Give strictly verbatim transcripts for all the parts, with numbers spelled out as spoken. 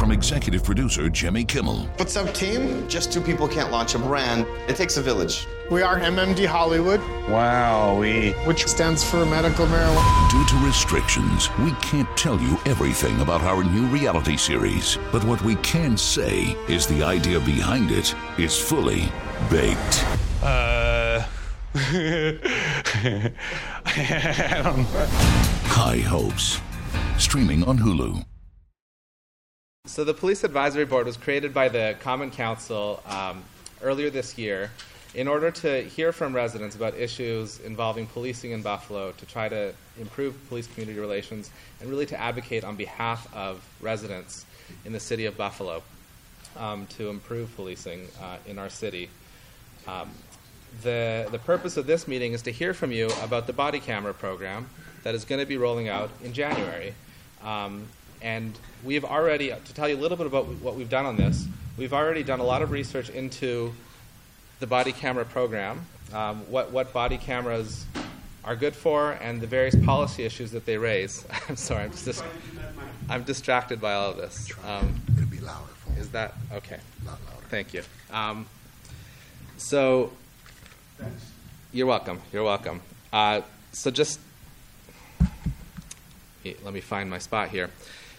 from executive producer Jimmy Kimmel. What's up, team? Just two people can't launch a brand. It takes a village. We are M M D Hollywood. Wow, we... Which stands for medical marijuana. Due to restrictions, we can't tell you everything about our new reality series. But what we can say is the idea behind it is fully baked. Uh... I don't know. High Hopes. Streaming on Hulu. So the Police Advisory Board was created by the Common Council um, earlier this year in order to hear from residents about issues involving policing in Buffalo, to try to improve police-community relations, and really to advocate on behalf of residents in the city of Buffalo um, to improve policing uh, in our city. Um, the, the purpose of this meeting is to hear from you about the body camera program that is going to be rolling out in January. Um, and we've already, to tell you a little bit about what we've done on this, we've already done a lot of research into the body camera program, um, what, what body cameras are good for, and the various policy issues that they raise. I'm sorry, I'm just I'm distracted by all of this. Um, Could be louder. For is that okay? A lot louder. Thank you. Um, so, you're welcome. You're welcome. Uh, so just let me find my spot here.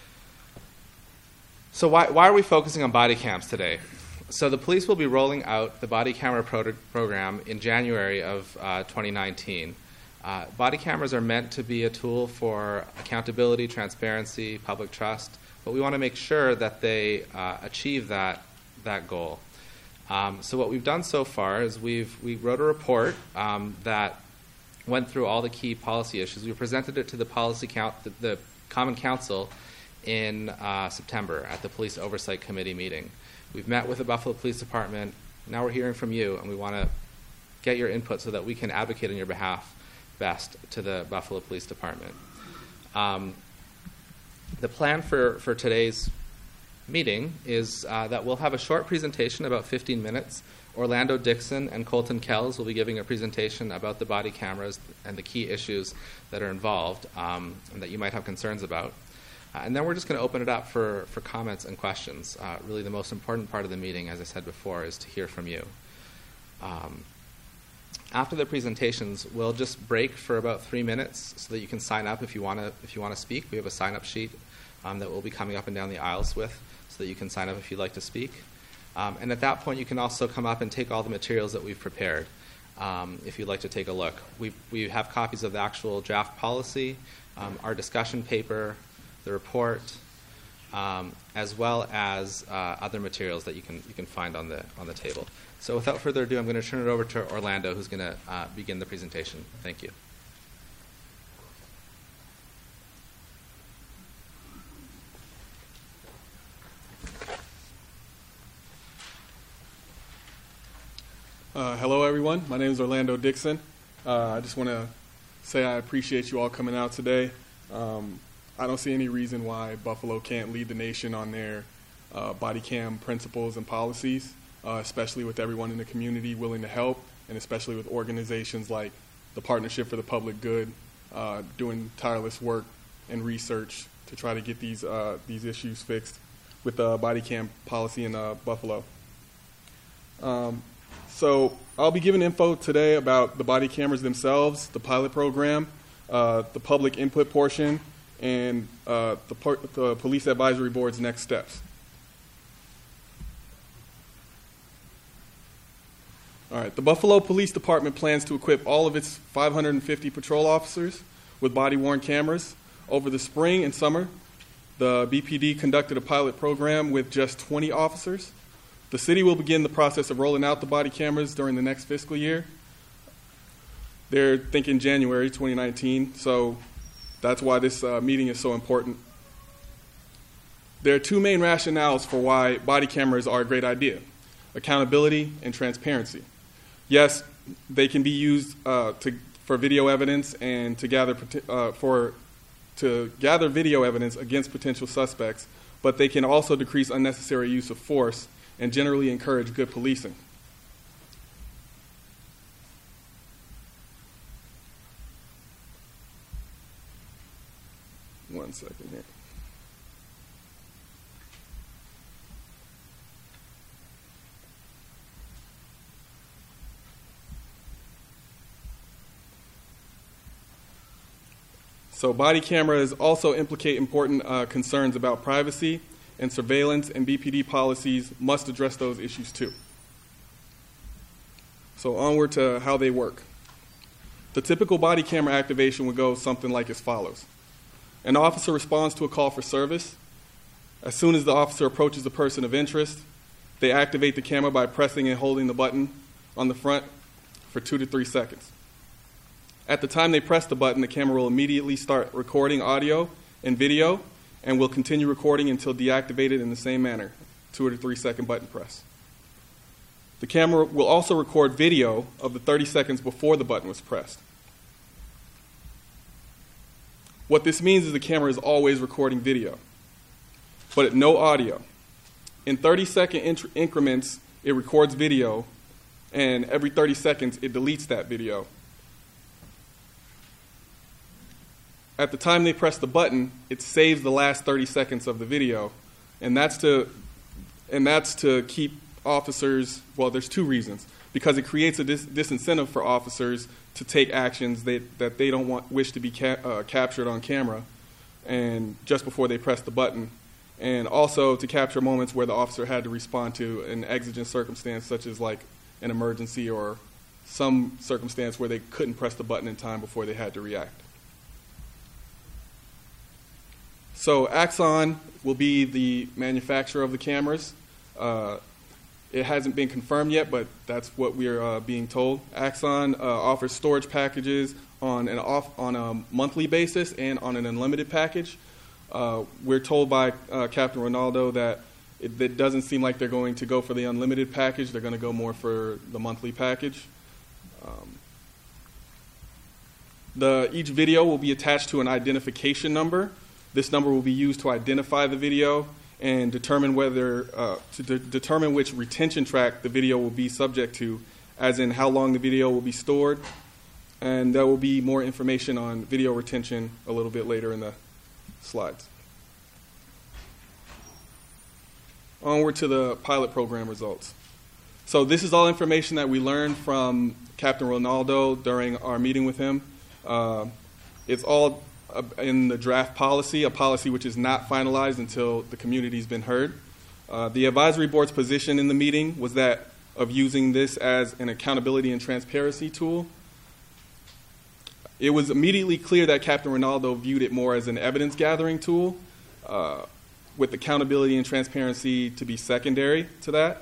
So why, why are we focusing on body cams today? So the police will be rolling out the body camera pro- program in January of uh, twenty nineteen. Uh, body cameras are meant to be a tool for accountability, transparency, public trust, but we want to make sure that they uh, achieve that, that goal. Um, so what we've done so far is we've we wrote a report um, that went through all the key policy issues. We presented it to the policy count, the, the Common Council in uh, September at the Police Oversight Committee meeting. We've met with the Buffalo Police Department. Now we're hearing from you, and we want to get your input so that we can advocate on your behalf best to the Buffalo Police Department. Um, the plan for, for today's meeting is uh, that we'll have a short presentation, about fifteen minutes. Orlando Dixon and Colton Kells will be giving a presentation about the body cameras and the key issues that are involved um, and that you might have concerns about. Uh, and then we're just going to open it up for, for comments and questions. Uh, really the most important part of the meeting, as I said before, is to hear from you. Um, after the presentations, we'll just break for about three minutes so that you can sign up if you want to if you want to speak. We have a sign-up sheet um, that we'll be coming up and down the aisles with so that you can sign up if you'd like to speak. Um, and at that point, you can also come up and take all the materials that we've prepared um, if you'd like to take a look. We we have copies of the actual draft policy, um, our discussion paper, the report, um, as well as uh, other materials that you can you can find on the on the table. So without further ado, I'm going to turn it over to Orlando, who's going to uh, begin the presentation. Thank you. Uh, hello, everyone. My name is Orlando Dixon. Uh, I just want to say I appreciate you all coming out today. Um, I don't see any reason why Buffalo can't lead the nation on their uh, body cam principles and policies, uh, especially with everyone in the community willing to help, and especially with organizations like the Partnership for the Public Good uh, doing tireless work and research to try to get these uh, these issues fixed with the body cam policy in uh, Buffalo. Um, So I'll be giving info today about the body cameras themselves, the pilot program, uh, the public input portion, and uh, the, par- the Police Advisory Board's next steps. All right, the Buffalo Police Department plans to equip all of its five hundred fifty patrol officers with body-worn cameras. Over the spring and summer, the B P D conducted a pilot program with just twenty officers. The city will begin the process of rolling out the body cameras during the next fiscal year. They're thinking January twenty nineteen, so that's why this uh, meeting is so important. There are two main rationales for why body cameras are a great idea: accountability and transparency. Yes, they can be used uh, to, for video evidence and to gather uh, for to gather video evidence against potential suspects, but they can also decrease unnecessary use of force and generally encourage good policing. One second here. So body cameras also implicate important uh, concerns about privacy and surveillance, and B P D policies must address those issues too. So onward to how they work. The typical body camera activation would go something like as follows. An officer responds to a call for service. As soon as the officer approaches a person of interest, they activate the camera by pressing and holding the button on the front for two to three seconds. At the time they press the button, the camera will immediately start recording audio and video and will continue recording until deactivated in the same manner, two or three second button press. The camera will also record video of the thirty seconds before the button was pressed. What this means is the camera is always recording video, but no audio. In thirty second inc- increments, it records video, and every thirty seconds, it deletes that video. At the time they press the button, it saves the last thirty seconds of the video, and that's to, and that's to keep officers, well, there's two reasons. Because it creates a dis- disincentive for officers to take actions they, that they don't want, wish to be ca- uh, captured on camera, and just before they press the button. And also to capture moments where the officer had to respond to an exigent circumstance, such as like an emergency or some circumstance where they couldn't press the button in time before they had to react. So Axon will be the manufacturer of the cameras. Uh, it hasn't been confirmed yet, but that's what we're uh, being told. Axon uh, offers storage packages on an off on a monthly basis and on an unlimited package. Uh, we're told by uh, Captain Ronaldo that it, it doesn't seem like they're going to go for the unlimited package. They're going to go more for the monthly package. Um, the each video will be attached to an identification number. This number will be used to identify the video and determine whether uh, to de- determine which retention track the video will be subject to, as in how long the video will be stored. And there will be more information on video retention a little bit later in the slides. Onward to the pilot program results. So this is all information that we learned from Captain Ronaldo during our meeting with him. Uh, it's all uh, in the draft policy, a policy which is not finalized until the community's been heard. Uh, the advisory board's position in the meeting was that of using this as an accountability and transparency tool. It was immediately clear that Captain Ronaldo viewed it more as an evidence-gathering tool, uh, with accountability and transparency to be secondary to that.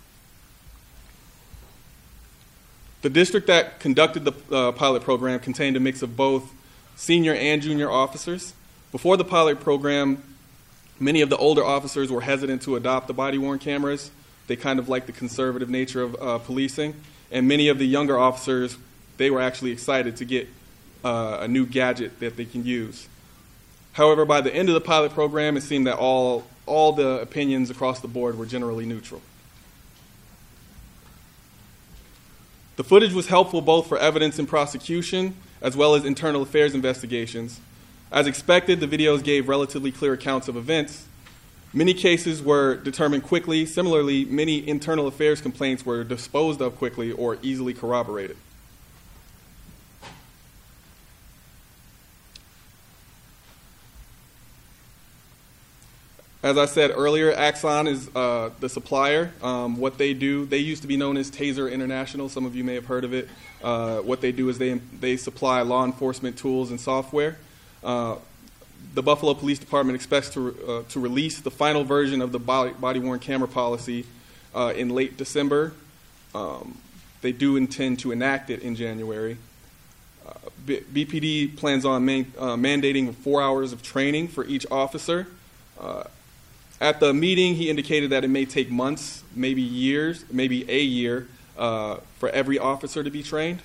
The district that conducted the uh, pilot program contained a mix of both senior and junior officers. Before the pilot program, many of the older officers were hesitant to adopt the body-worn cameras. They kind of liked the conservative nature of uh, policing. And many of the younger officers, they were actually excited to get Uh, a new gadget that they can use. However, by the end of the pilot program, it seemed that all, all the opinions across the board were generally neutral. The footage was helpful both for evidence in prosecution as well as internal affairs investigations. As expected, the videos gave relatively clear accounts of events. Many cases were determined quickly. Similarly, many internal affairs complaints were disposed of quickly or easily corroborated. As I said earlier, Axon is uh, the supplier. Um, what they do, they used to be known as Taser International. Some of you may have heard of it. Uh, what they do is they they supply law enforcement tools and software. Uh, the Buffalo Police Department expects to uh, to release the final version of the body, body-worn camera policy uh, in late December. Um, they do intend to enact it in January. Uh, B- BPD plans on man- uh, mandating four hours of training for each officer. Uh, At the meeting, he indicated that it may take months, maybe years, maybe a year, uh, for every officer to be trained.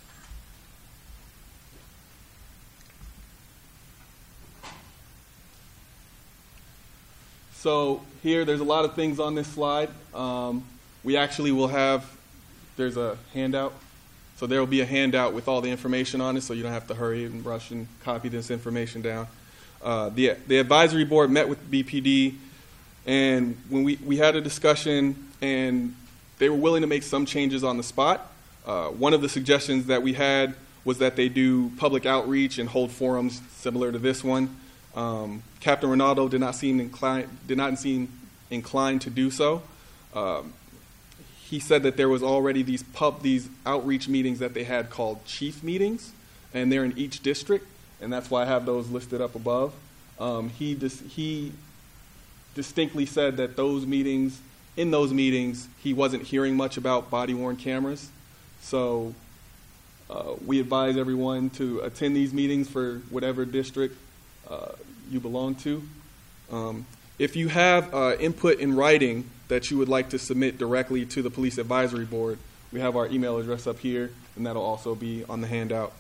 So here, there's a lot of things on this slide. Um, we actually will have, there's a handout. So there will be a handout with all the information on it, so you don't have to hurry and rush and copy this information down. Uh, the, the advisory board met with B P D. And when we, we had a discussion, and they were willing to make some changes on the spot. Uh, one of the suggestions that we had was that they do public outreach and hold forums similar to this one. Um, Captain Ronaldo did not seem inclined did not seem inclined to do so. Um, he said that there was already these pub these outreach meetings that they had called chief meetings, and they're in each district, and that's why I have those listed up above. Um, he dis- he distinctly said that those meetings, in those meetings, he wasn't hearing much about body-worn cameras. So uh, we advise everyone to attend these meetings for whatever district uh, you belong to. Um, if you have uh, input in writing that you would like to submit directly to the Police Advisory Board, we have our email address up here, and that'll also be on the handout.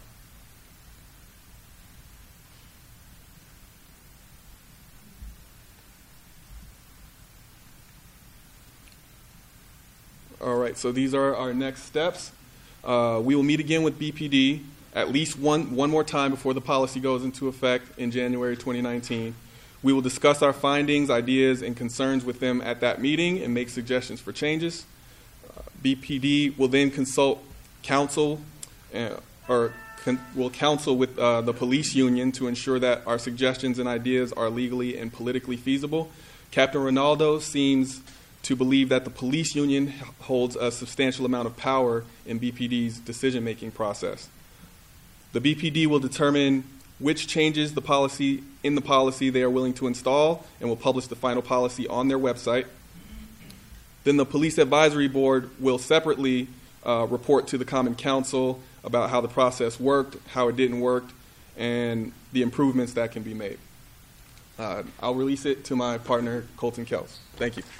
All right, so these are our next steps. Uh, we will meet again with B P D at least one, one more time before the policy goes into effect in January twenty nineteen. We will discuss our findings, ideas, and concerns with them at that meeting and make suggestions for changes. Uh, B P D will then consult counsel uh, or con- will counsel with uh, the police union to ensure that our suggestions and ideas are legally and politically feasible. Captain Ronaldo seems to believe that the police union holds a substantial amount of power in B P D's decision-making process. The B P D will determine which changes the policy in the policy they are willing to install and will publish the final policy on their website. Then the Police Advisory Board will separately uh, report to the Common Council about how the process worked, how it didn't work, and the improvements that can be made. Uh, I'll release it to my partner, Colton Kels. Thank you.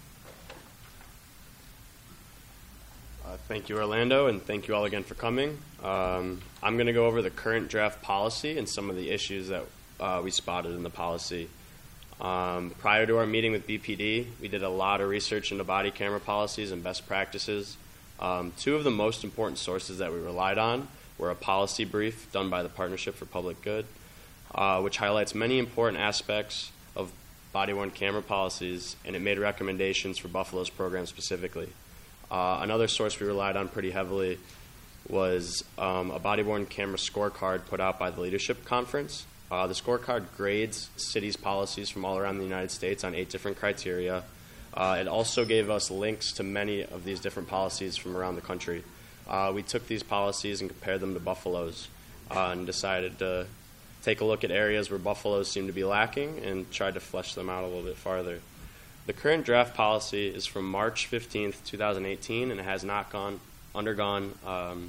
Uh, thank you, Orlando, and thank you all again for coming. Um, I'm going to go over the current draft policy and some of the issues that uh, we spotted in the policy. Um, prior to our meeting with B P D, we did a lot of research into body camera policies and best practices. Um, two of the most important sources that we relied on were a policy brief done by the Partnership for Public Good, uh, which highlights many important aspects of body-worn camera policies, and it made recommendations for Buffalo's program specifically. Uh, another source we relied on pretty heavily was um, a body-worn camera scorecard put out by the Leadership Conference. Uh, the scorecard grades cities' policies from all around the United States on eight different criteria. Uh, it also gave us links to many of these different policies from around the country. Uh, we took these policies and compared them to Buffalo's uh, and decided to take a look at areas where Buffalo's seem to be lacking and tried to flesh them out a little bit farther. The current draft policy is from March fifteenth, twenty eighteen, and it has not gone undergone um,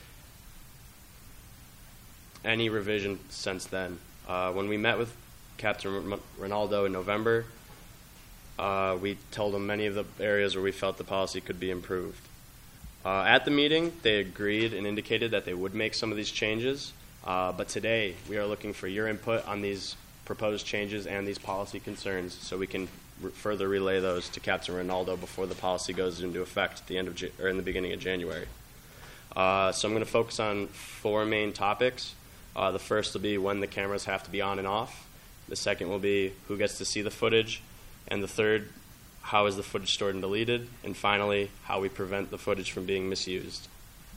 any revision since then. Uh, when we met with Captain Ronaldo in November, uh, we told him many of the areas where we felt the policy could be improved. Uh, at the meeting, they agreed and indicated that they would make some of these changes, uh, but today we are looking for your input on these proposed changes and these policy concerns so we can re- further relay those to Captain Ronaldo before the policy goes into effect at the end of J- or in the beginning of January. Uh, so I'm going to focus on four main topics. Uh, the first will be when the cameras have to be on and off. The second will be who gets to see the footage. And the third, how is the footage stored and deleted? And finally, how we prevent the footage from being misused.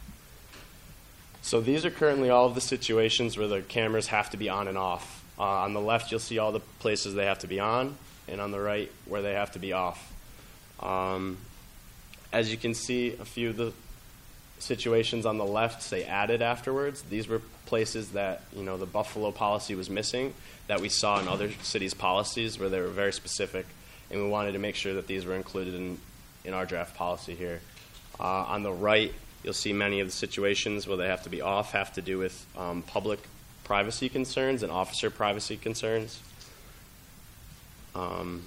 So these are currently all of the situations where the cameras have to be on and off. Uh, on the left, you'll see all the places they have to be on, and on the right, where they have to be off. Um, as you can see, a few of the situations on the left say added afterwards. These were places that, you know, the Buffalo policy was missing that we saw in other cities' policies where they were very specific, and we wanted to make sure that these were included in, in our draft policy here. Uh, on the right, you'll see many of the situations where they have to be off have to do with um, public privacy concerns and officer privacy concerns. Um,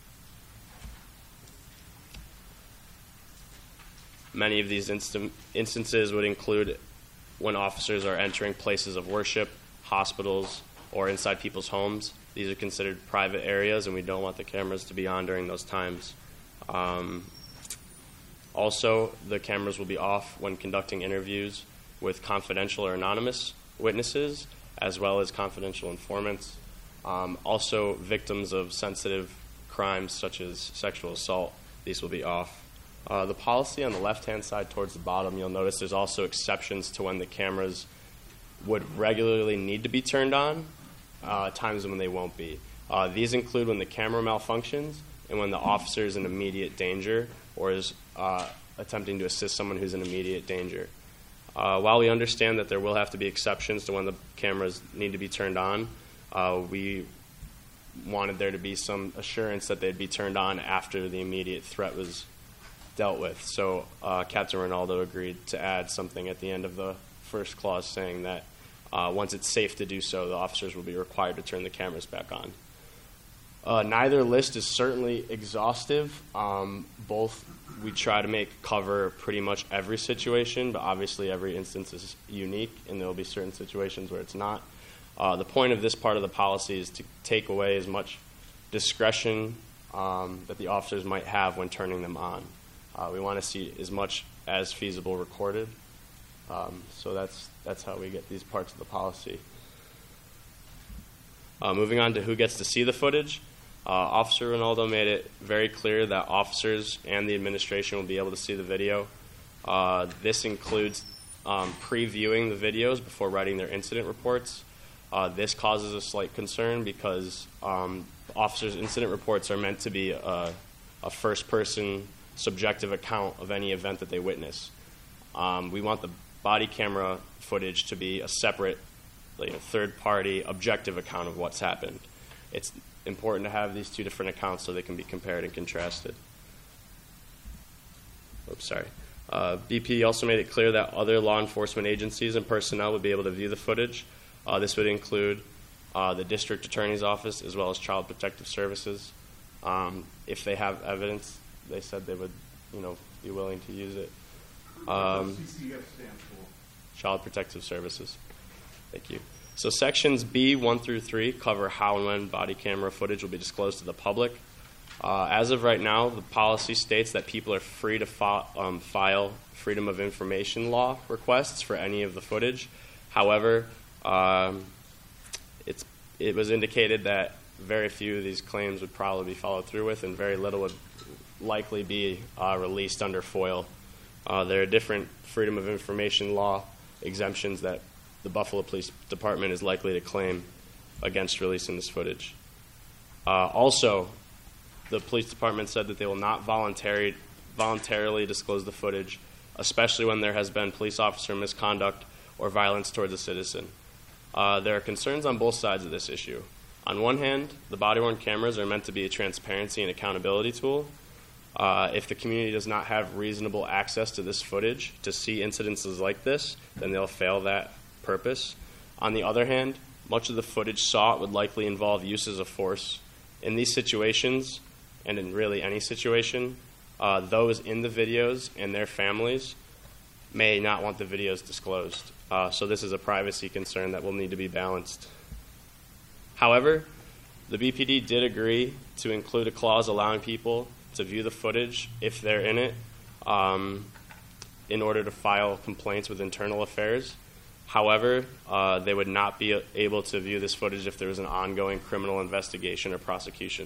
Many of these instant, instances would include when officers are entering places of worship, hospitals, or inside people's homes. These are considered private areas, and we don't want the cameras to be on during those times. Um, also, the cameras will be off when conducting interviews with confidential or anonymous witnesses, as well as confidential informants. Um, also, victims of sensitive crimes such as sexual assault, these will be off. Uh, the policy on the left-hand side towards the bottom, you'll notice there's also exceptions to when the cameras would regularly need to be turned on, uh, times when they won't be. Uh, these include when the camera malfunctions and when the officer is in immediate danger or is uh, attempting to assist someone who's in immediate danger. Uh, while we understand that there will have to be exceptions to when the cameras need to be turned on, uh, we wanted there to be some assurance that they'd be turned on after the immediate threat was dealt with. So uh, Captain Ronaldo agreed to add something at the end of the first clause saying that uh, once it's safe to do so, the officers will be required to turn the cameras back on. Uh, neither list is certainly exhaustive. Um, both we try to make cover pretty much every situation, but obviously every instance is unique, and there will be certain situations where it's not. Uh, the point of this part of the policy is to take away as much discretion um, that the officers might have when turning them on. Uh, we want to see as much as feasible recorded. Um, so that's that's how we get these parts of the policy. Uh, moving on to who gets to see the footage. Uh, Officer Ronaldo made it very clear that officers and the administration will be able to see the video. Uh, this includes um, previewing the videos before writing their incident reports. Uh, this causes a slight concern because um, officers' incident reports are meant to be a, a first-person subjective account of any event that they witness. Um, we want the body camera footage to be a separate, like, you know, third-party objective account of what's happened. It's important to have these two different accounts so they can be compared and contrasted. Oops, sorry. Uh, B P D also made it clear that other law enforcement agencies and personnel would be able to view the footage. Uh, this would include uh, the district attorney's office as well as Child Protective Services. Um, if they have evidence, they said they would, you know, be willing to use it. Um, C C F stands for Child Protective Services. Thank you. So sections B one through three cover how and when body camera footage will be disclosed to the public. Uh, as of right now, the policy states that people are free to fi- um, file Freedom of Information law requests for any of the footage. However, um, it's, it was indicated that very few of these claims would probably be followed through with, and very little would likely be uh, released under FOIL. Uh, there are different Freedom of Information law exemptions that the Buffalo Police Department is likely to claim against releasing this footage. Uh, also, the police department said that they will not voluntary, voluntarily disclose the footage, especially when there has been police officer misconduct or violence towards a citizen. Uh, there are concerns on both sides of this issue. On one hand, the body-worn cameras are meant to be a transparency and accountability tool. Uh, if the community does not have reasonable access to this footage to see incidences like this, then they'll fail that purpose. On the other hand, much of the footage sought would likely involve uses of force. In these situations, and in really any situation, uh, those in the videos and their families may not want the videos disclosed. Uh, so this is a privacy concern that will need to be balanced. However, the B P D did agree to include a clause allowing people to view the footage if they're in it um, in order to file complaints with Internal Affairs. However, uh, they would not be able to view this footage if there was an ongoing criminal investigation or prosecution.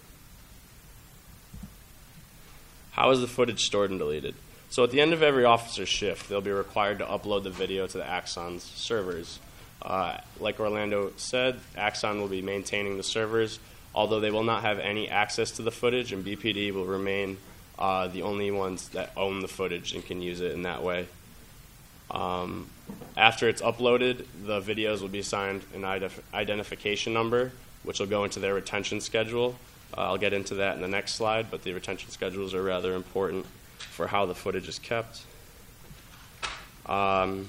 How is the footage stored and deleted? So at the end of every officer's shift, they'll be required to upload the video to the Axon's servers. Uh, like Orlando said, Axon will be maintaining the servers, although they will not have any access to the footage, and B P D will remain uh, the only ones that own the footage and can use it in that way. Um, after it's uploaded, the videos will be assigned an ident- identification number, which will go into their retention schedule. Uh, I'll get into that in the next slide, but the retention schedules are rather important for how the footage is kept. Um,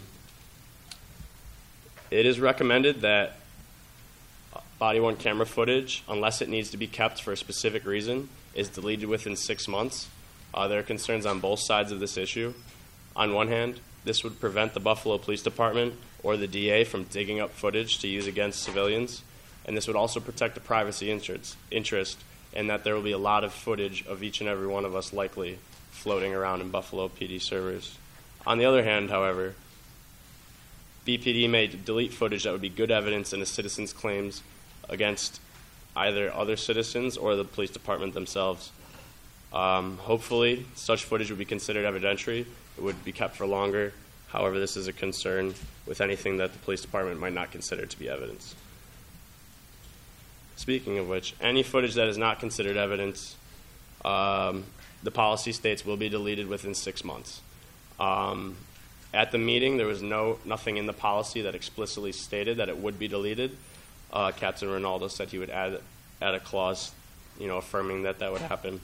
it is recommended that body-worn camera footage, unless it needs to be kept for a specific reason, is deleted within six months. Uh, there are concerns on both sides of this issue. On one hand, this would prevent the Buffalo Police Department or the D A from digging up footage to use against civilians, and this would also protect the privacy interest, interest in that there will be a lot of footage of each and every one of us likely floating around in Buffalo P D servers. On the other hand, however, B P D may delete footage that would be good evidence in a citizen's claims against either other citizens or the police department themselves. Um, hopefully, such footage would be considered evidentiary. It would be kept for longer. However, this is a concern with anything that the police department might not consider to be evidence. Speaking of which, any footage that is not considered evidence, um, the policy states will be deleted within six months. Um, at the meeting, there was no nothing in the policy that explicitly stated that it would be deleted. Uh, Captain Ronaldo said he would add add a clause, you know, affirming that that would happen.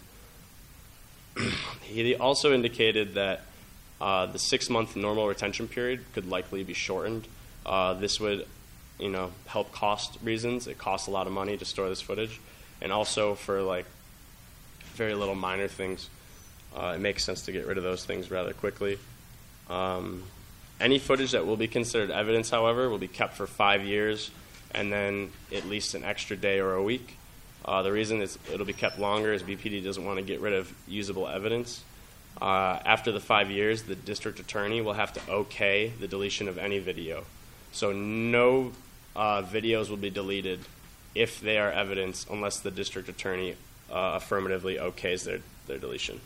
He also indicated that uh, the six-month normal retention period could likely be shortened. Uh, this would, you know, help cost reasons. It costs a lot of money to store this footage, and also for like very little minor things, uh, it makes sense to get rid of those things rather quickly. Um, any footage that will be considered evidence, however, will be kept for five years, and then at least an extra day or a week. Uh, the reason is it'll be kept longer is B P D doesn't want to get rid of usable evidence. Uh, after the five years, the district attorney will have to okay the deletion of any video. So no uh, videos will be deleted if they are evidence unless the district attorney uh, affirmatively okays their, their deletion.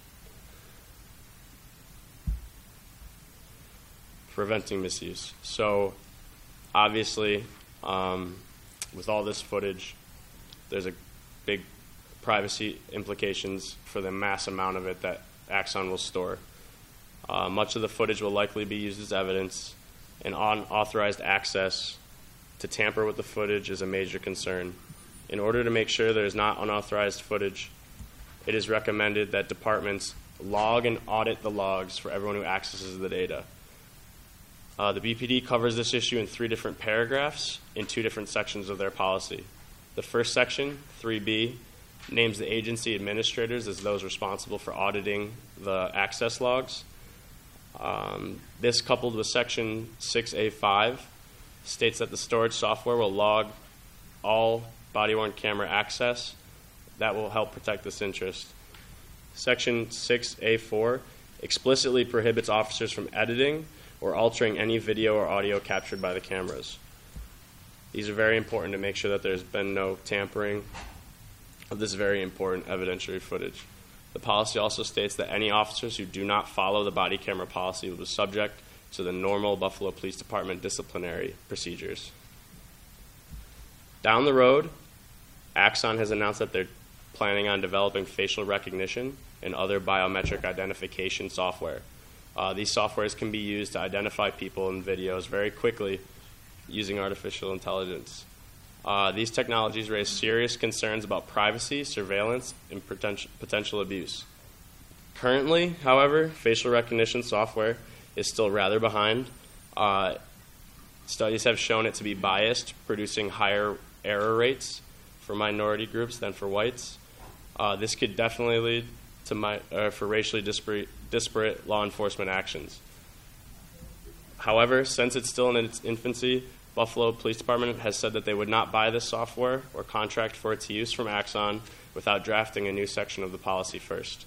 Preventing misuse. So obviously, um, with all this footage, there's a big privacy implications for the mass amount of it that Axon will store. Uh, much of the footage will likely be used as evidence, and unauthorized access to tamper with the footage is a major concern. In order to make sure there is not unauthorized footage, it is recommended that departments log and audit the logs for everyone who accesses the data. Uh, the B P D covers this issue in three different paragraphs in two different sections of their policy. The first section, three B, names the agency administrators as those responsible for auditing the access logs. Um, this, coupled with section six A five, states that the storage software will log all body-worn camera access. That will help protect this interest. Section six A four explicitly prohibits officers from editing or altering any video or audio captured by the cameras. These are very important to make sure that there's been no tampering of this very important evidentiary footage. The policy also states that any officers who do not follow the body camera policy will be subject to the normal Buffalo Police Department disciplinary procedures. Down the road, Axon has announced that they're planning on developing facial recognition and other biometric identification software. Uh, these softwares can be used to identify people in videos very quickly using artificial intelligence. Uh, these technologies raise serious concerns about privacy, surveillance, and potential, potential abuse. Currently, however, facial recognition software is still rather behind. Uh, studies have shown it to be biased, producing higher error rates for minority groups than for whites. Uh, this could definitely lead to my, uh, for racially disparate, disparate law enforcement actions. However, since it's still in its infancy, Buffalo Police Department has said that they would not buy this software or contract for its use from Axon without drafting a new section of the policy first.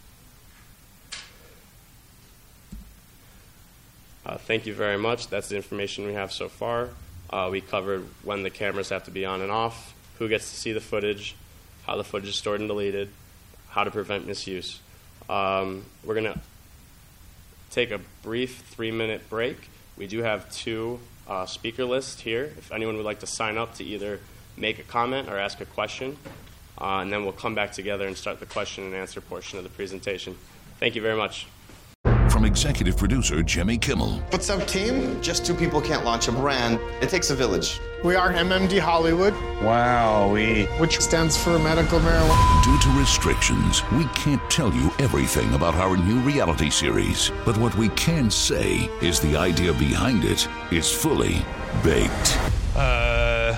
Uh, thank you very much. That's the information we have so far. Uh, we covered when the cameras have to be on and off, who gets to see the footage, how the footage is stored and deleted, how to prevent misuse. Um, we're going to take a brief three-minute break. We do have two uh, speaker lists here. If anyone would like to sign up to either make a comment or ask a question, uh, and then we'll come back together and start the question and answer portion of the presentation. Thank you very much. From executive producer Jimmy Kimmel. What's up, team? Just two people can't launch a brand. It takes a village. We are M M D Hollywood, Wowee. which stands for medical marijuana. Due to restrictions, we can't tell you everything about our new reality series. But what we can say is the idea behind it is fully baked. Uh.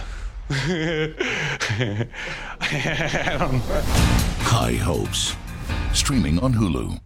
I don't know. High Hopes. Streaming on Hulu.